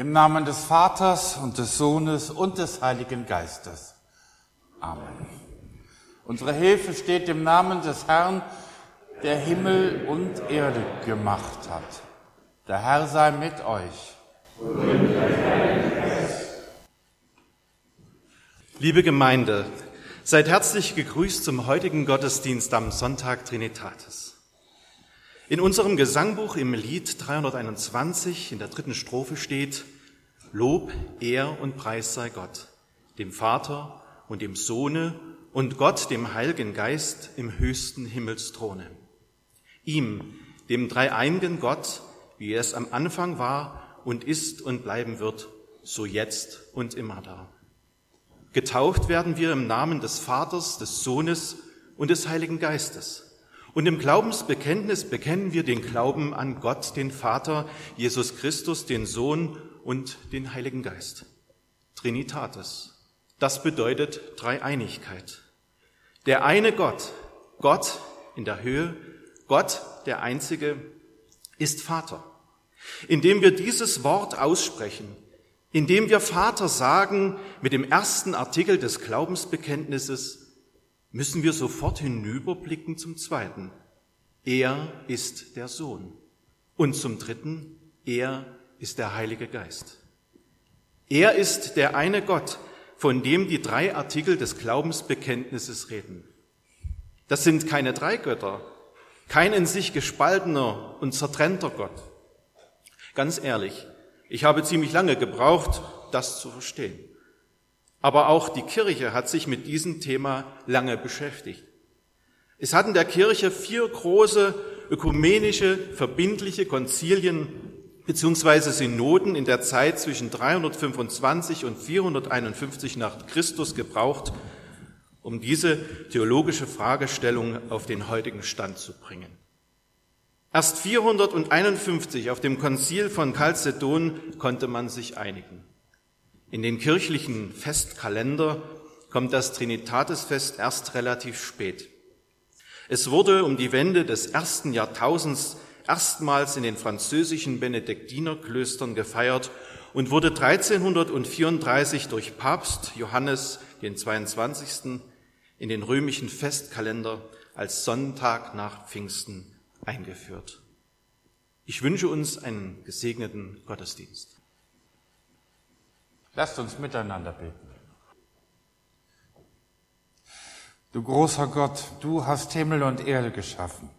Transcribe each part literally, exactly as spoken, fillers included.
Im Namen des Vaters und des Sohnes und des Heiligen Geistes. Amen. Unsere Hilfe steht im Namen des Herrn, der Himmel und Erde gemacht hat. Der Herr sei mit euch. Liebe Gemeinde, seid herzlich gegrüßt zum heutigen Gottesdienst am Sonntag Trinitatis. In unserem Gesangbuch im Lied dreihunderteinundzwanzig in der dritten Strophe steht: Lob, Ehr und Preis sei Gott, dem Vater und dem Sohne und Gott, dem Heiligen Geist, im höchsten Himmelsthrone. Ihm, dem dreieinigen Gott, wie es am Anfang war und ist und bleiben wird, so jetzt und immer da. Getauft werden wir im Namen des Vaters, des Sohnes und des Heiligen Geistes. Und im Glaubensbekenntnis bekennen wir den Glauben an Gott, den Vater, Jesus Christus, den Sohn und den Heiligen Geist. Trinitatis, das bedeutet Dreieinigkeit. Der eine Gott, Gott in der Höhe, Gott, der Einzige, ist Vater. Indem wir dieses Wort aussprechen, indem wir Vater sagen mit dem ersten Artikel des Glaubensbekenntnisses, müssen wir sofort hinüberblicken zum zweiten. Er ist der Sohn. Und zum dritten, er ist der Heilige Geist. Er ist der eine Gott, von dem die drei Artikel des Glaubensbekenntnisses reden. Das sind keine drei Götter, kein in sich gespaltener und zertrennter Gott. Ganz ehrlich, ich habe ziemlich lange gebraucht, das zu verstehen. Aber auch die Kirche hat sich mit diesem Thema lange beschäftigt. Es hat in der Kirche vier große ökumenische, verbindliche Konzilien bzw. Synoden in der Zeit zwischen dreihundertfünfundzwanzig und vierhunderteinundfünfzig nach Christus gebraucht, um diese theologische Fragestellung auf den heutigen Stand zu bringen. Erst vierhunderteinundfünfzig auf dem Konzil von Chalcedon konnte man sich einigen. In den kirchlichen Festkalender kommt das Trinitatisfest erst relativ spät. Es wurde um die Wende des ersten Jahrtausends erstmals in den französischen Benediktinerklöstern gefeiert und wurde dreizehnhundertvierunddreißig durch Papst Johannes den zweiundzwanzigsten in den römischen Festkalender als Sonntag nach Pfingsten eingeführt. Ich wünsche uns einen gesegneten Gottesdienst. Lasst uns miteinander beten. Du großer Gott, du hast Himmel und Erde geschaffen.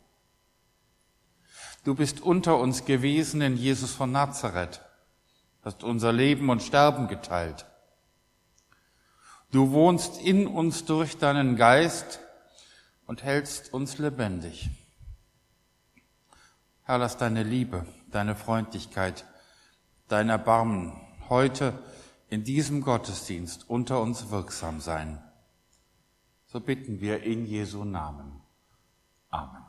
Du bist unter uns gewesen in Jesus von Nazareth, hast unser Leben und Sterben geteilt. Du wohnst in uns durch deinen Geist und hältst uns lebendig. Herr, lass deine Liebe, deine Freundlichkeit, dein Erbarmen heute in diesem Gottesdienst unter uns wirksam sein. So bitten wir in Jesu Namen. Amen.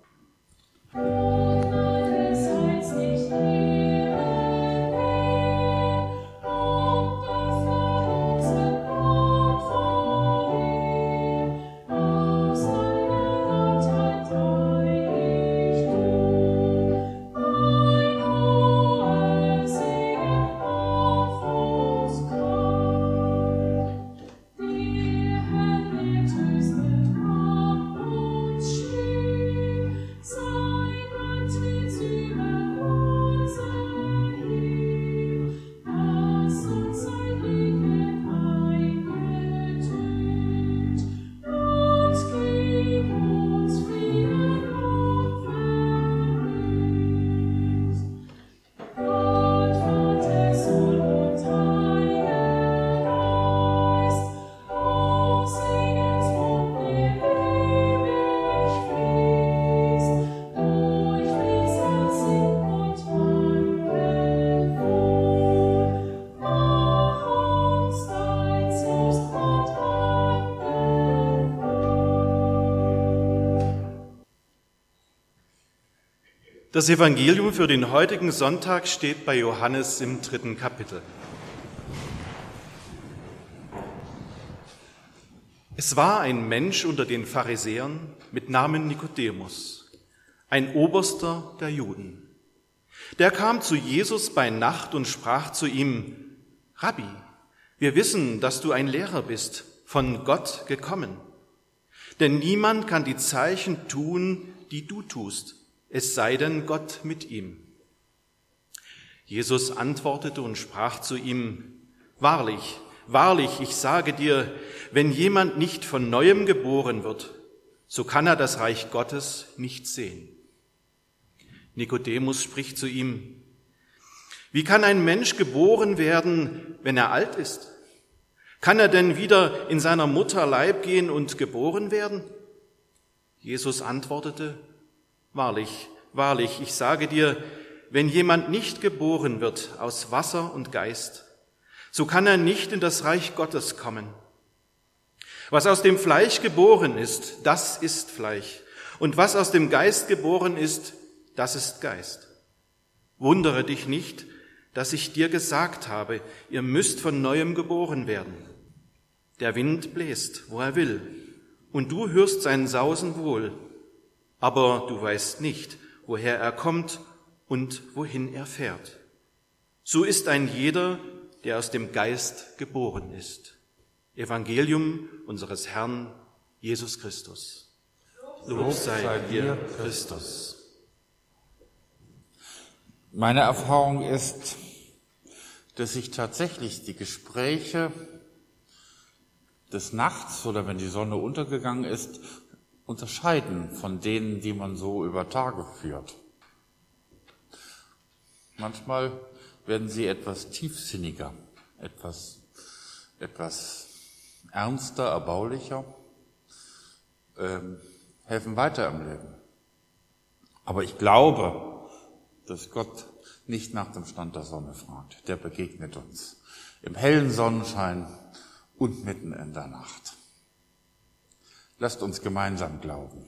Das Evangelium für den heutigen Sonntag steht bei Johannes im dritten Kapitel. Es war ein Mensch unter den Pharisäern mit Namen Nikodemus, ein Oberster der Juden. Der kam zu Jesus bei Nacht und sprach zu ihm: Rabbi, wir wissen, dass du ein Lehrer bist, von Gott gekommen. Denn niemand kann die Zeichen tun, die du tust, es sei denn Gott mit ihm. Jesus antwortete und sprach zu ihm: Wahrlich, wahrlich, ich sage dir, wenn jemand nicht von Neuem geboren wird, so kann er das Reich Gottes nicht sehen. Nikodemus spricht zu ihm: Wie kann ein Mensch geboren werden, wenn er alt ist? Kann er denn wieder in seiner Mutter Leib gehen und geboren werden? Jesus antwortete: Wahrlich, wahrlich, ich sage dir, wenn jemand nicht geboren wird aus Wasser und Geist, so kann er nicht in das Reich Gottes kommen. Was aus dem Fleisch geboren ist, das ist Fleisch. Und was aus dem Geist geboren ist, das ist Geist. Wundere dich nicht, dass ich dir gesagt habe, ihr müsst von Neuem geboren werden. Der Wind bläst, wo er will, und du hörst sein Sausen wohl, aber du weißt nicht, woher er kommt und wohin er fährt. So ist ein jeder, der aus dem Geist geboren ist. Evangelium unseres Herrn Jesus Christus. Lob sei dir, Christus. Meine Erfahrung ist, dass sich tatsächlich die Gespräche des Nachts oder wenn die Sonne untergegangen ist, unterscheiden von denen, die man so über Tage führt. Manchmal werden sie etwas tiefsinniger, etwas, etwas ernster, erbaulicher, ähm, helfen weiter im Leben. Aber ich glaube, dass Gott nicht nach dem Stand der Sonne fragt. Der begegnet uns im hellen Sonnenschein und mitten in der Nacht. Lasst uns gemeinsam glauben.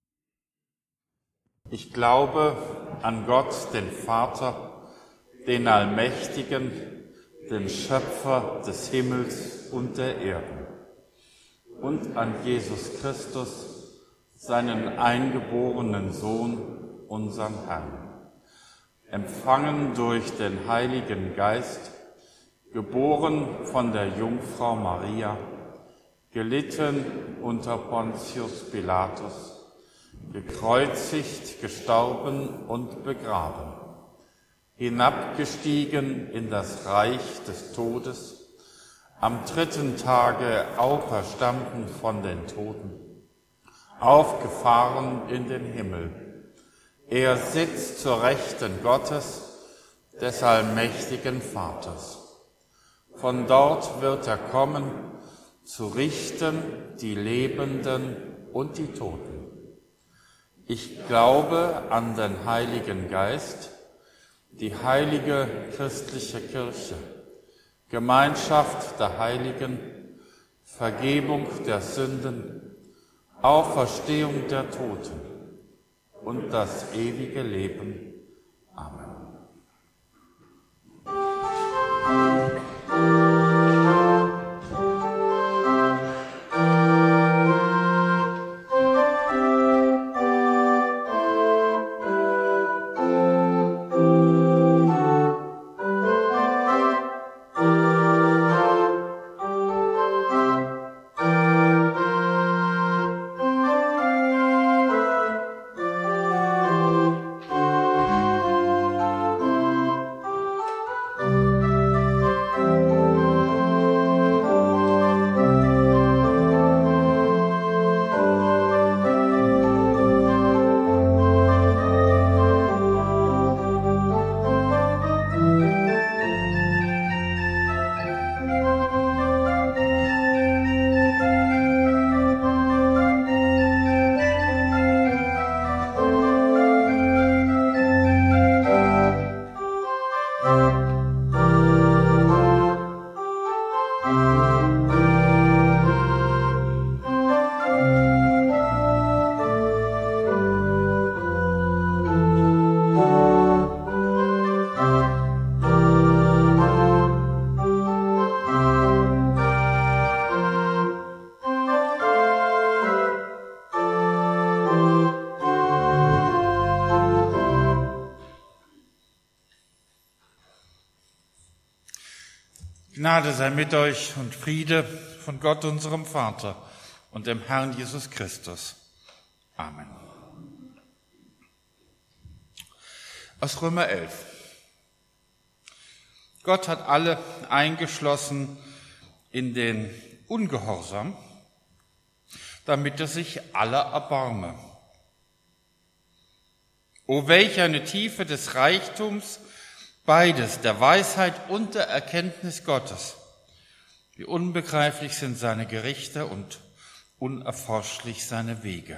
Ich glaube an Gott, den Vater, den Allmächtigen, den Schöpfer des Himmels und der Erde, und an Jesus Christus, seinen eingeborenen Sohn, unseren Herrn, empfangen durch den Heiligen Geist, geboren von der Jungfrau Maria, gelitten unter Pontius Pilatus, gekreuzigt, gestorben und begraben, hinabgestiegen in das Reich des Todes, am dritten Tage auferstanden von den Toten, aufgefahren in den Himmel. Er sitzt zur Rechten Gottes, des allmächtigen Vaters. Von dort wird er kommen, zu richten die Lebenden und die Toten. Ich glaube an den Heiligen Geist, die heilige christliche Kirche, Gemeinschaft der Heiligen, Vergebung der Sünden, Auferstehung der Toten und das ewige Leben. Amen. Gnade sei mit euch und Friede von Gott, unserem Vater und dem Herrn Jesus Christus. Amen. Aus Römer elf. Gott hat alle eingeschlossen in den Ungehorsam, damit er sich aller erbarme. O welch eine Tiefe des Reichtums, beides, der Weisheit und der Erkenntnis Gottes. Wie unbegreiflich sind seine Gerichte und unerforschlich seine Wege.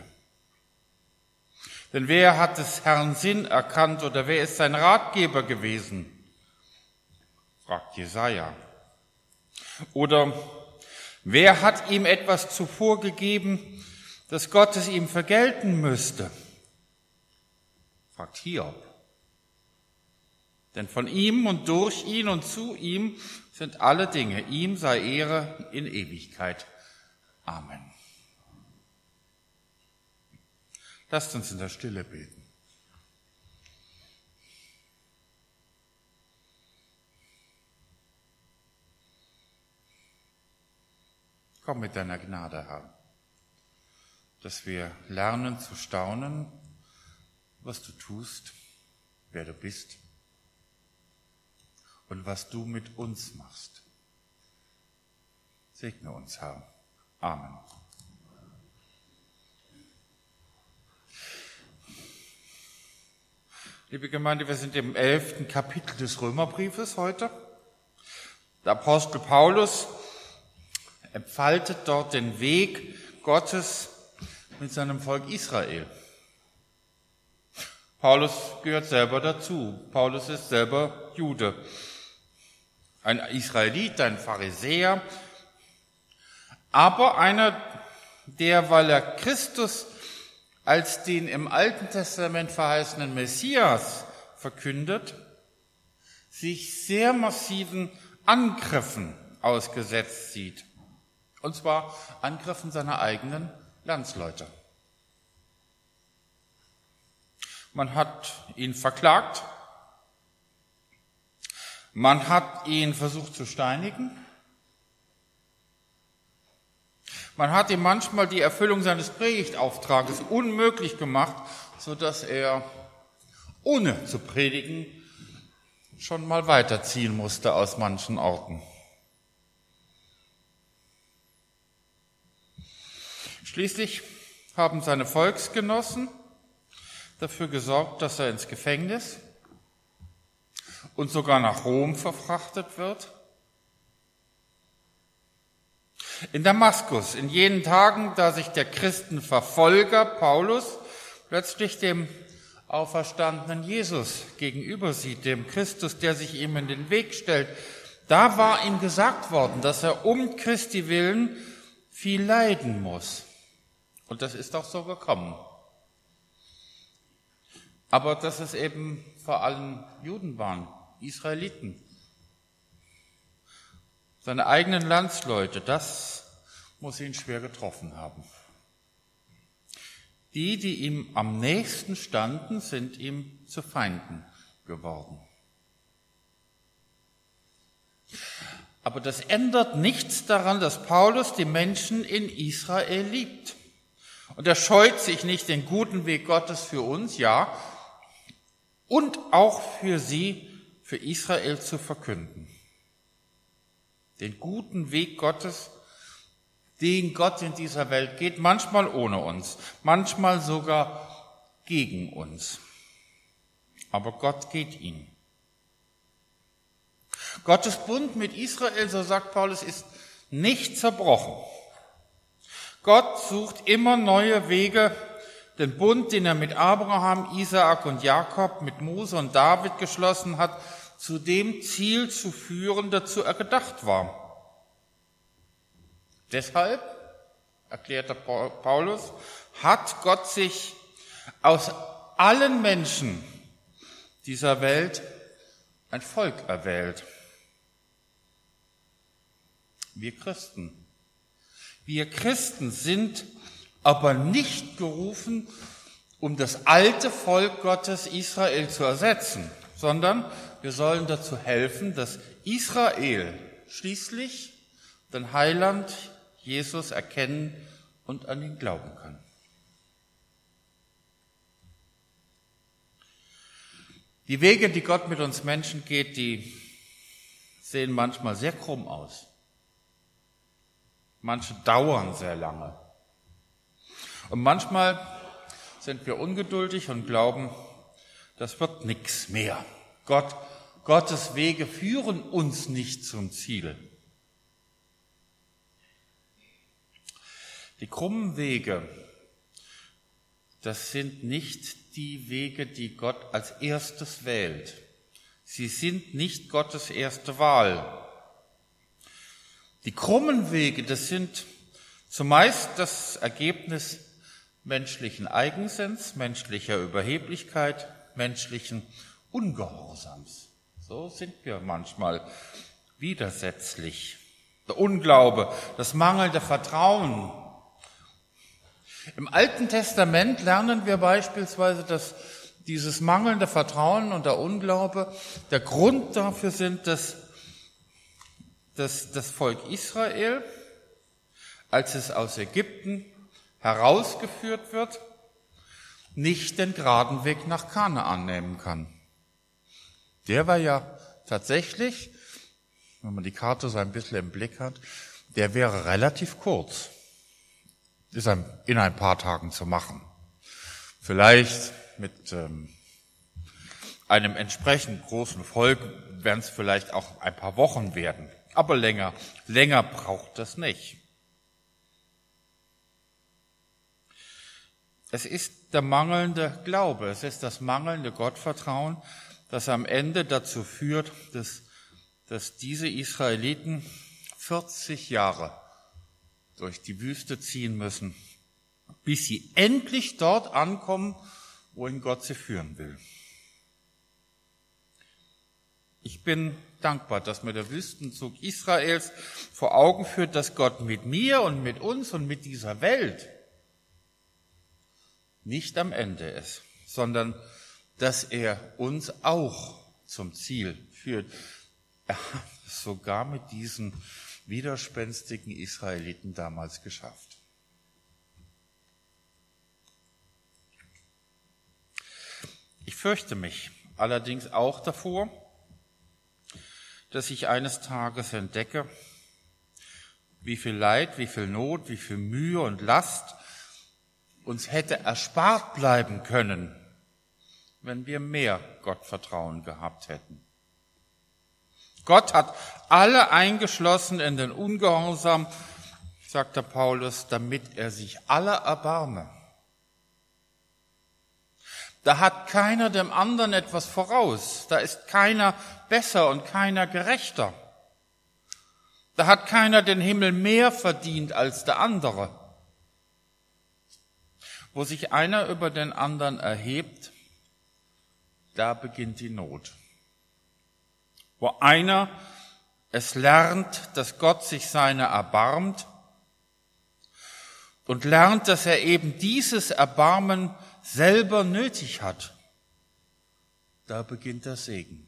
Denn wer hat des Herrn Sinn erkannt oder wer ist sein Ratgeber gewesen? Fragt Jesaja. Oder wer hat ihm etwas zuvor gegeben, dass Gott es ihm vergelten müsste? Fragt Hiob. Denn von ihm und durch ihn und zu ihm sind alle Dinge. Ihm sei Ehre in Ewigkeit. Amen. Lasst uns in der Stille beten. Komm mit deiner Gnade, Herr, dass wir lernen zu staunen, was du tust, wer du bist und was du mit uns machst. Segne uns, Herr. Amen. Liebe Gemeinde, wir sind im elften Kapitel des Römerbriefes heute. Der Apostel Paulus entfaltet dort den Weg Gottes mit seinem Volk Israel. Paulus gehört selber dazu. Paulus ist selber Jude. Ein Israelit, ein Pharisäer, aber einer, der, weil er Christus als den im Alten Testament verheißenen Messias verkündet, sich sehr massiven Angriffen ausgesetzt sieht. Und zwar Angriffen seiner eigenen Landsleute. Man hat ihn verklagt, man hat ihn versucht zu steinigen, man hat ihm manchmal die Erfüllung seines Predigtauftrages unmöglich gemacht, sodass er, ohne zu predigen, schon mal weiterziehen musste aus manchen Orten. Schließlich haben seine Volksgenossen dafür gesorgt, dass er ins Gefängnis und sogar nach Rom verfrachtet wird. In Damaskus, in jenen Tagen, da sich der Christenverfolger Paulus plötzlich dem auferstandenen Jesus gegenüber sieht, dem Christus, der sich ihm in den Weg stellt, da war ihm gesagt worden, dass er um Christi willen viel leiden muss. Und das ist auch so gekommen. Aber dass es eben vor allem Juden waren, Israeliten, seine eigenen Landsleute, das muss ihn schwer getroffen haben. Die, die ihm am nächsten standen, sind ihm zu Feinden geworden. Aber das ändert nichts daran, dass Paulus die Menschen in Israel liebt. Und er scheut sich nicht, den guten Weg Gottes für uns, ja, und auch für sie, für Israel zu verkünden. Den guten Weg Gottes, den Gott in dieser Welt geht, manchmal ohne uns, manchmal sogar gegen uns. Aber Gott geht ihn. Gottes Bund mit Israel, so sagt Paulus, ist nicht zerbrochen. Gott sucht immer neue Wege, den Bund, den er mit Abraham, Isaak und Jakob, mit Mose und David geschlossen hat, zu dem Ziel zu führen, dazu er gedacht war. Deshalb, erklärte Paulus, hat Gott sich aus allen Menschen dieser Welt ein Volk erwählt. Wir Christen. Wir Christen sind aber nicht gerufen, um das alte Volk Gottes Israel zu ersetzen, sondern wir sollen dazu helfen, dass Israel schließlich den Heiland Jesus erkennen und an ihn glauben können. Die Wege, die Gott mit uns Menschen geht, die sehen manchmal sehr krumm aus. Manche dauern sehr lange. Und manchmal sind wir ungeduldig und glauben, das wird nichts mehr. Gott, Gottes Wege führen uns nicht zum Ziel. Die krummen Wege, das sind nicht die Wege, die Gott als erstes wählt. Sie sind nicht Gottes erste Wahl. Die krummen Wege, das sind zumeist das Ergebnis menschlichen Eigensinns, menschlicher Überheblichkeit, menschlichen Ungehorsams. So sind wir manchmal widersetzlich. Der Unglaube, das mangelnde Vertrauen. Im Alten Testament lernen wir beispielsweise, dass dieses mangelnde Vertrauen und der Unglaube der Grund dafür sind, dass, dass das Volk Israel, als es aus Ägypten herausgeführt wird, nicht den geraden Weg nach Kanaan nehmen kann. Der war ja tatsächlich, wenn man die Karte so ein bisschen im Blick hat, der wäre relativ kurz. Ist in ein paar Tagen zu machen. Vielleicht mit ähm, einem entsprechend großen Volk werden es vielleicht auch ein paar Wochen werden. Aber länger, länger braucht das nicht. Es ist der mangelnde Glaube, es ist das mangelnde Gottvertrauen, das am Ende dazu führt, dass, dass diese Israeliten vierzig Jahre durch die Wüste ziehen müssen, bis sie endlich dort ankommen, wohin Gott sie führen will. Ich bin dankbar, dass mir der Wüstenzug Israels vor Augen führt, dass Gott mit mir und mit uns und mit dieser Welt nicht am Ende ist, sondern dass er uns auch zum Ziel führt. Er hat es sogar mit diesen widerspenstigen Israeliten damals geschafft. Ich fürchte mich allerdings auch davor, dass ich eines Tages entdecke, wie viel Leid, wie viel Not, wie viel Mühe und Last uns hätte erspart bleiben können, wenn wir mehr Gottvertrauen gehabt hätten. Gott hat alle eingeschlossen in den Ungehorsam, sagt der Paulus, damit er sich aller erbarme. Da hat keiner dem anderen etwas voraus. Da ist keiner besser und keiner gerechter. Da hat keiner den Himmel mehr verdient als der andere. Wo sich einer über den anderen erhebt, da beginnt die Not. Wo einer es lernt, dass Gott sich seiner erbarmt und lernt, dass er eben dieses Erbarmen selber nötig hat, da beginnt der Segen.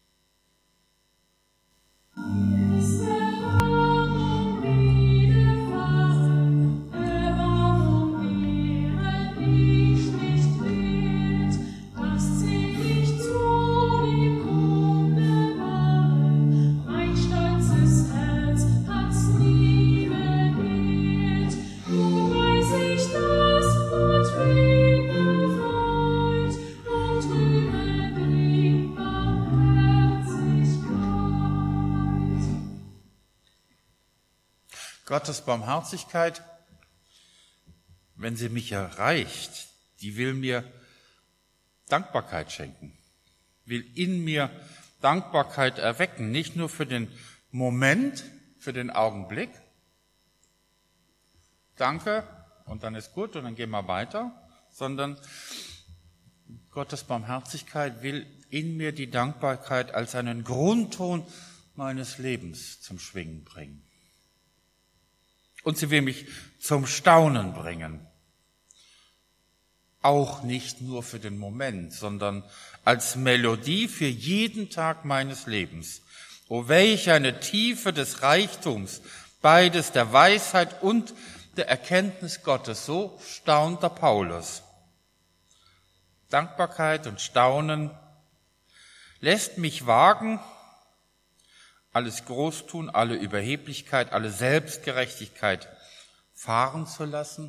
Gottes Barmherzigkeit, wenn sie mich erreicht, die will mir Dankbarkeit schenken, will in mir Dankbarkeit erwecken, nicht nur für den Moment, für den Augenblick. Danke und dann ist gut und dann gehen wir weiter, sondern Gottes Barmherzigkeit will in mir die Dankbarkeit als einen Grundton meines Lebens zum Schwingen bringen. Und sie will mich zum Staunen bringen. Auch nicht nur für den Moment, sondern als Melodie für jeden Tag meines Lebens. O welch eine Tiefe des Reichtums, beides der Weisheit und der Erkenntnis Gottes. So staunt der Paulus. Dankbarkeit und Staunen lässt mich wagen, alles Großtun, alle Überheblichkeit, alle Selbstgerechtigkeit fahren zu lassen.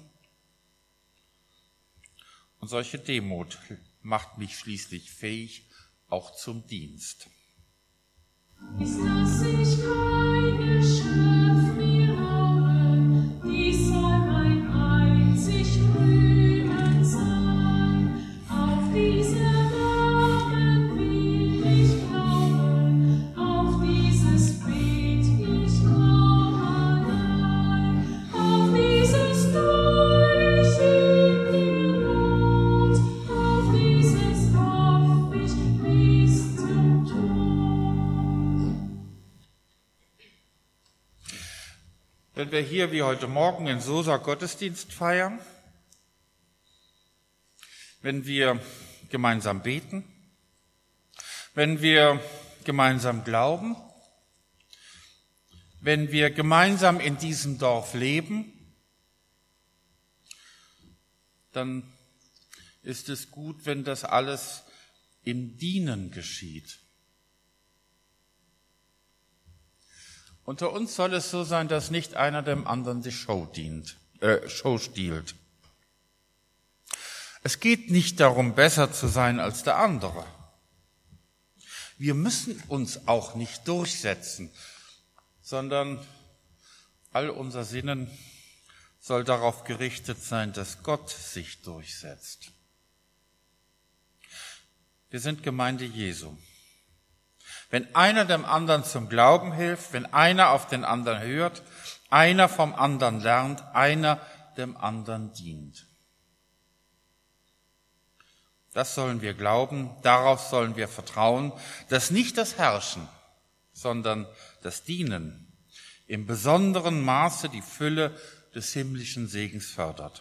Und solche Demut macht mich schließlich fähig, auch zum Dienst. Ist das ich keine Schrift mir raube, dies soll mein einzig Rühmen sein. Auf diese Namen will ich glauben, auf dieses Bet ich glaub allein, auf dieses Tor ich in die Not, auf dieses hoff ich bis zum Tod. Wenn wir hier wie heute Morgen in Sosa Gottesdienst feiern, wenn wir gemeinsam beten, wenn wir gemeinsam glauben, wenn wir gemeinsam in diesem Dorf leben, dann ist es gut, wenn das alles im Dienen geschieht. Unter uns soll es so sein, dass nicht einer dem anderen die Show dient, äh, Show stiehlt. Es geht nicht darum, besser zu sein als der andere. Wir müssen uns auch nicht durchsetzen, sondern all unser Sinnen soll darauf gerichtet sein, dass Gott sich durchsetzt. Wir sind Gemeinde Jesu. Wenn einer dem anderen zum Glauben hilft, wenn einer auf den anderen hört, einer vom anderen lernt, einer dem anderen dient. Das sollen wir glauben, darauf sollen wir vertrauen, dass nicht das Herrschen, sondern das Dienen im besonderen Maße die Fülle des himmlischen Segens fördert.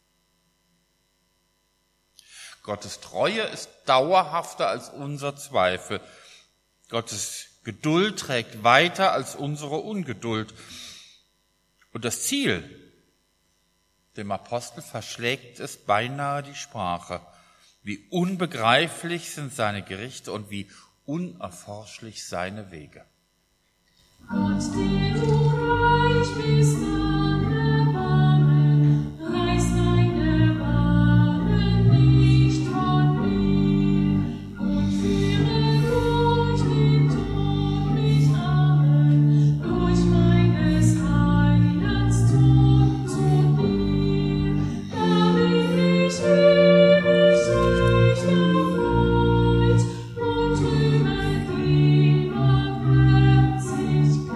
Gottes Treue ist dauerhafter als unser Zweifel. Gottes Geduld trägt weiter als unsere Ungeduld. Und das Ziel, dem Apostel verschlägt es beinahe die Sprache. Wie unbegreiflich sind seine Gerichte und wie unerforschlich seine Wege. Gott, der du reich bist an Erbarmen, reiß deine Waren nicht von mir und führe durch den Tod mich Armen, durch meines Heilands Tod zu dir, damit ich ewig reich erfreut und rühme die Barmherzigkeit.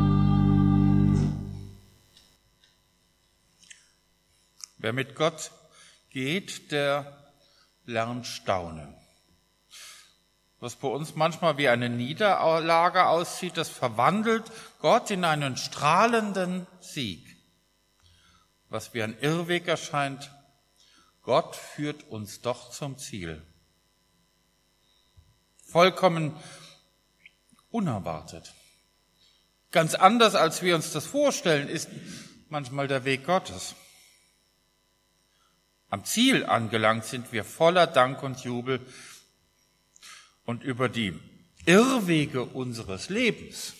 Wer mit Gott geht, der lernt staunen. Was bei uns manchmal wie eine Niederlage aussieht, das verwandelt Gott in einen strahlenden Sieg. Was wie ein Irrweg erscheint, Gott führt uns doch zum Ziel. Vollkommen unerwartet. Ganz anders, als wir uns das vorstellen, ist manchmal der Weg Gottes. Am Ziel angelangt sind wir voller Dank und Jubel und über die Irrwege unseres Lebens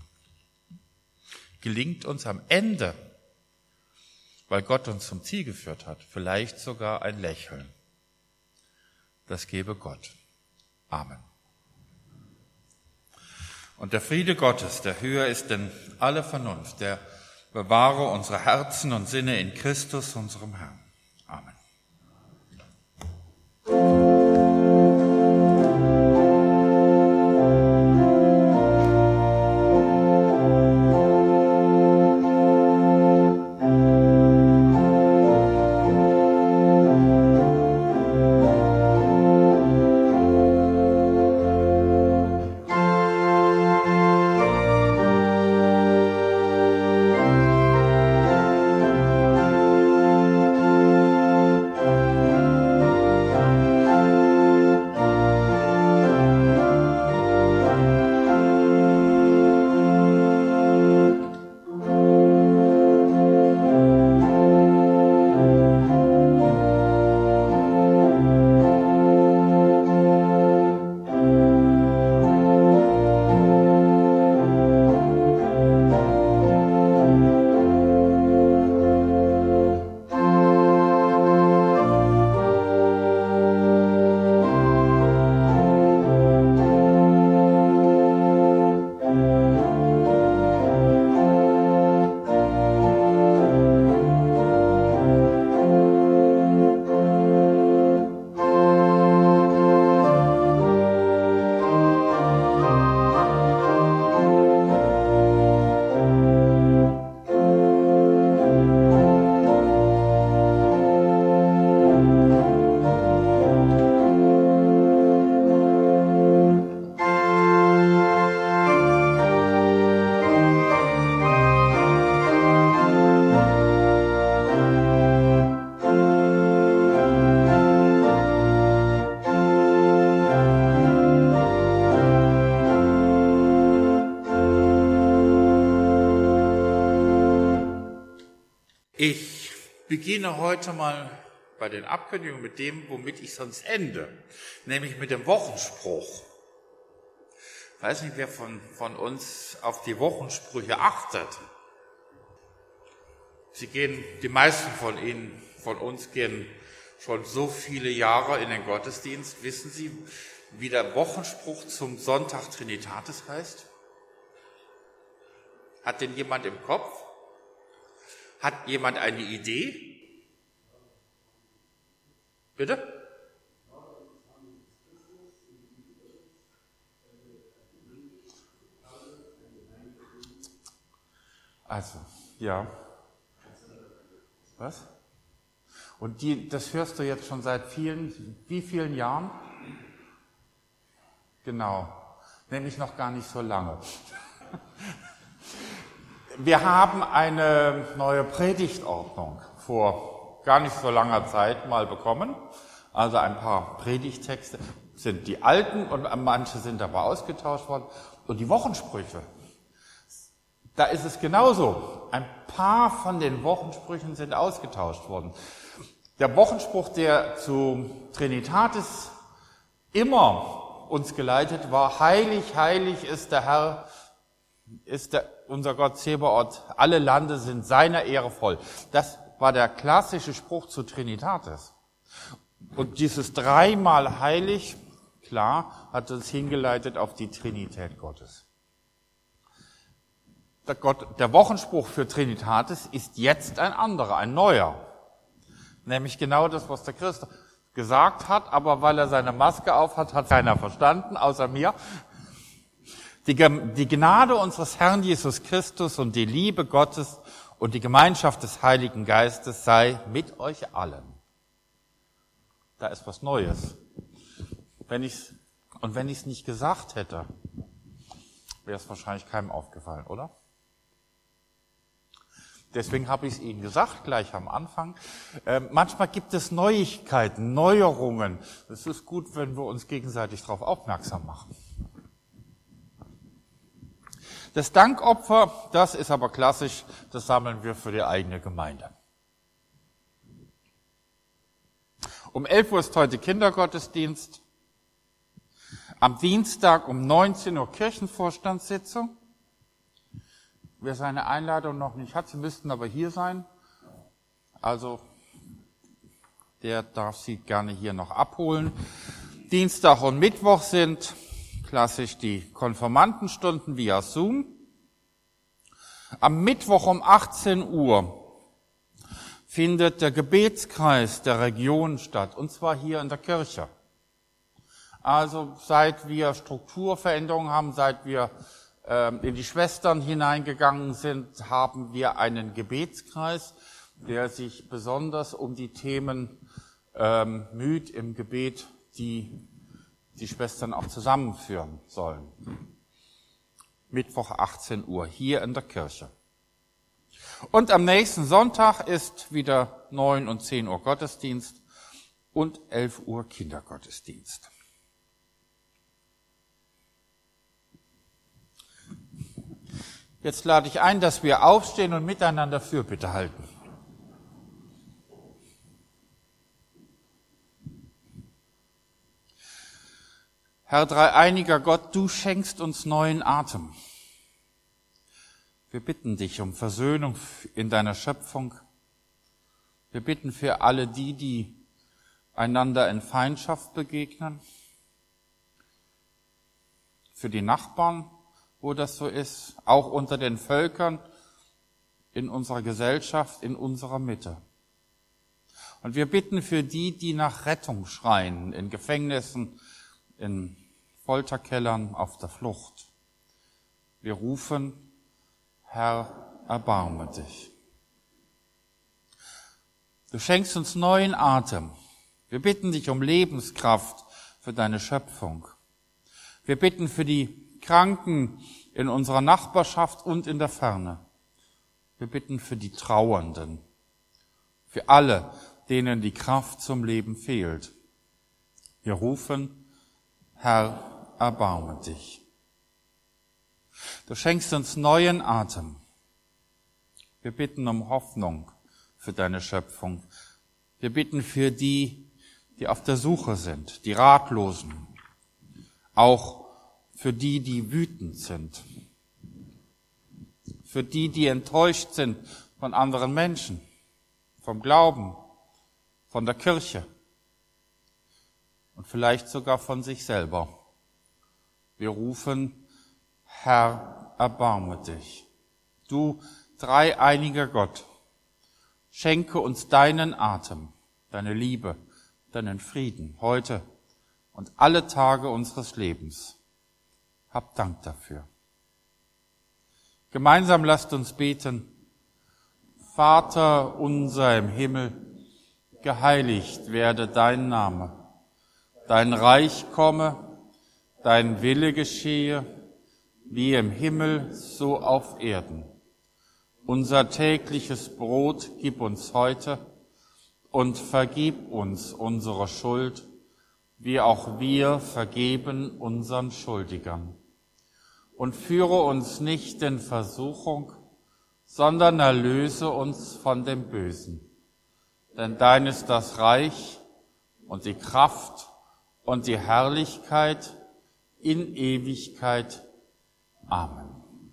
gelingt uns am Ende, weil Gott uns zum Ziel geführt hat, vielleicht sogar ein Lächeln. Das gebe Gott. Amen. Und der Friede Gottes, der höher ist denn alle Vernunft, der bewahre unsere Herzen und Sinne in Christus, unserem Herrn. Amen. Amen. Ich beginne heute mal bei den Abkündigungen mit dem, womit ich sonst ende, nämlich mit dem Wochenspruch. Ich weiß nicht, wer von, von uns auf die Wochensprüche achtet. Sie gehen, die meisten von Ihnen, von uns gehen schon so viele Jahre in den Gottesdienst. Wissen Sie, wie der Wochenspruch zum Sonntag Trinitatis heißt? Hat denn jemand im Kopf? Hat jemand eine Idee? Bitte? Also, ja. Was? Und die, das hörst du jetzt schon seit vielen, wie vielen Jahren? Genau, nämlich noch gar nicht so lange. Wir haben eine neue Predigtordnung vor gar nicht so langer Zeit mal bekommen. Also ein paar Predigttexte sind die alten und manche sind aber ausgetauscht worden. Und die Wochensprüche, da ist es genauso. Ein paar von den Wochensprüchen sind ausgetauscht worden. Der Wochenspruch, der zu Trinitatis immer uns geleitet war: Heilig, heilig ist der Herr, ist der, unser Gott Zebaoth, alle Lande sind seiner Ehre voll. Das war der klassische Spruch zu Trinitatis. Und dieses dreimal heilig, klar, hat uns hingeleitet auf die Trinität Gottes. Der, Gott, der Wochenspruch für Trinitatis ist jetzt ein anderer, ein neuer. Nämlich genau das, was der Christ gesagt hat, aber weil er seine Maske auf hat, hat keiner verstanden, außer mir. Die, die Gnade unseres Herrn Jesus Christus und die Liebe Gottes und die Gemeinschaft des Heiligen Geistes sei mit euch allen. Da ist was Neues. Wenn ich's, und wenn ich es nicht gesagt hätte, wäre es wahrscheinlich keinem aufgefallen, oder? Deswegen habe ich es Ihnen gesagt, gleich am Anfang. Äh, manchmal gibt es Neuigkeiten, Neuerungen. Es ist gut, wenn wir uns gegenseitig darauf aufmerksam machen. Das Dankopfer, das ist aber klassisch, das sammeln wir für die eigene Gemeinde. Um elf Uhr ist heute Kindergottesdienst. Am Dienstag um neunzehn Uhr Kirchenvorstandssitzung. Wer seine Einladung noch nicht hat, Sie müssten aber hier sein. Also, der darf Sie gerne hier noch abholen. Dienstag und Mittwoch sind klassisch die Konfirmandenstunden via Zoom. Am Mittwoch um achtzehn Uhr findet der Gebetskreis der Region statt, und zwar hier in der Kirche. Also seit wir Strukturveränderungen haben, seit wir in die Schwestern hineingegangen sind, haben wir einen Gebetskreis, der sich besonders um die Themen ähm, müht im Gebet, die die Schwestern auch zusammenführen sollen. Mittwoch achtzehn Uhr hier in der Kirche. Und am nächsten Sonntag ist wieder neun und zehn Uhr Gottesdienst und elf Uhr Kindergottesdienst. Jetzt lade ich ein, dass wir aufstehen und miteinander Fürbitte halten. Herr dreieiniger Gott, du schenkst uns neuen Atem. Wir bitten dich um Versöhnung in deiner Schöpfung. Wir bitten für alle die, die einander in Feindschaft begegnen, für die Nachbarn, wo das so ist, auch unter den Völkern, in unserer Gesellschaft, in unserer Mitte. Und wir bitten für die, die nach Rettung schreien, in Gefängnissen, in Folterkellern, auf der Flucht. Wir rufen, Herr, erbarme dich. Du schenkst uns neuen Atem. Wir bitten dich um Lebenskraft für deine Schöpfung. Wir bitten für die Kranken in unserer Nachbarschaft und in der Ferne. Wir bitten für die Trauernden, für alle, denen die Kraft zum Leben fehlt. Wir rufen, Herr, erbarme dich. Du schenkst uns neuen Atem. Wir bitten um Hoffnung für deine Schöpfung. Wir bitten für die, die auf der Suche sind, die Ratlosen, auch für die, die wütend sind, für die, die enttäuscht sind von anderen Menschen, vom Glauben, von der Kirche und vielleicht sogar von sich selber. Wir rufen, Herr, erbarme dich. Du dreieiniger Gott, schenke uns deinen Atem, deine Liebe, deinen Frieden heute und alle Tage unseres Lebens. Hab Dank dafür. Gemeinsam lasst uns beten. Vater unser im Himmel, geheiligt werde dein Name. Dein Reich komme, dein Wille geschehe, wie im Himmel, so auf Erden. Unser tägliches Brot gib uns heute und vergib uns unsere Schuld, wie auch wir vergeben unseren Schuldigern. Und führe uns nicht in Versuchung, sondern erlöse uns von dem Bösen. Denn dein ist das Reich und die Kraft und die Herrlichkeit in Ewigkeit. Amen.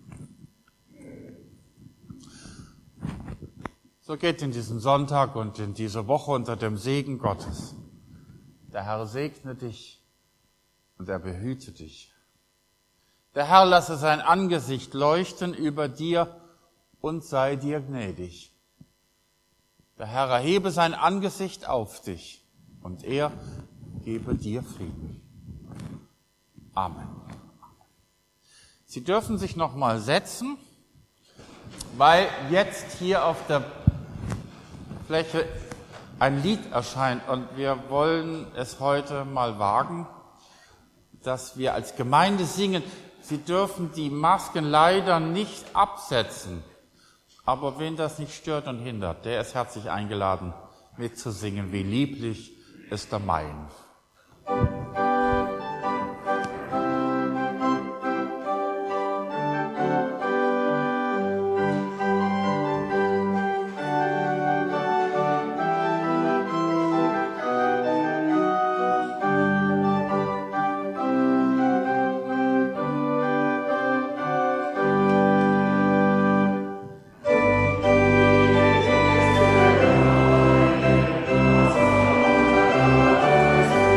So geht in diesen Sonntag und in diese Woche unter dem Segen Gottes. Der Herr segne dich und er behüte dich. Der Herr lasse sein Angesicht leuchten über dir und sei dir gnädig. Der Herr erhebe sein Angesicht auf dich und er gebe dir Frieden. Amen. Sie dürfen sich noch mal setzen, weil jetzt hier auf der Fläche ein Lied erscheint und wir wollen es heute mal wagen, dass wir als Gemeinde singen. Sie dürfen die Masken leider nicht absetzen, aber wen das nicht stört und hindert, der ist herzlich eingeladen, mitzusingen, wie lieblich ist der Main. Amen.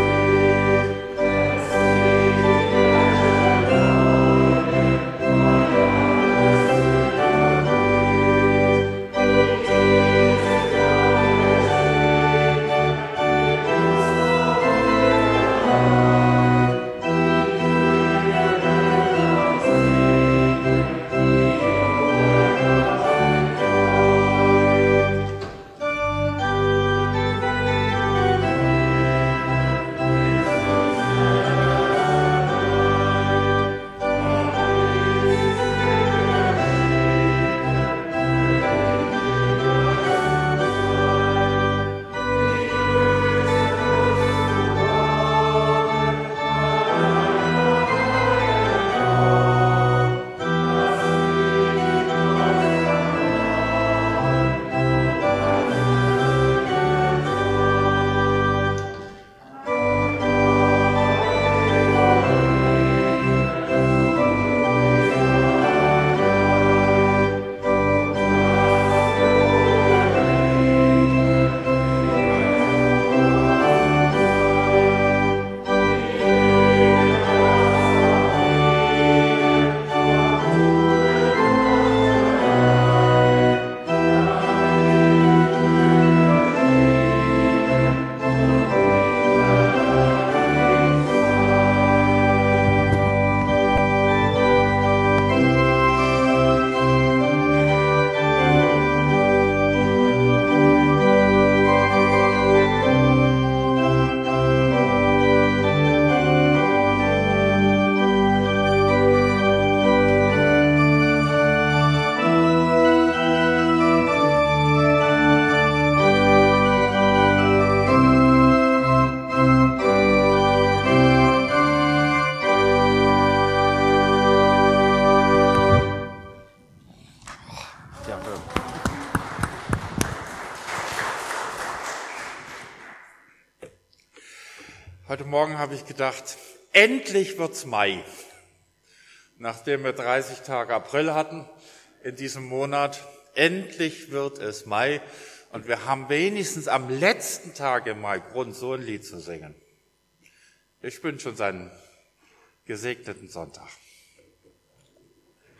Heute Morgen habe ich gedacht, endlich wird's Mai. Nachdem wir dreißig Tage April hatten in diesem Monat, endlich wird es Mai und wir haben wenigstens am letzten Tag im Mai Grund, so ein Lied zu singen. Ich wünsche uns einen gesegneten Sonntag.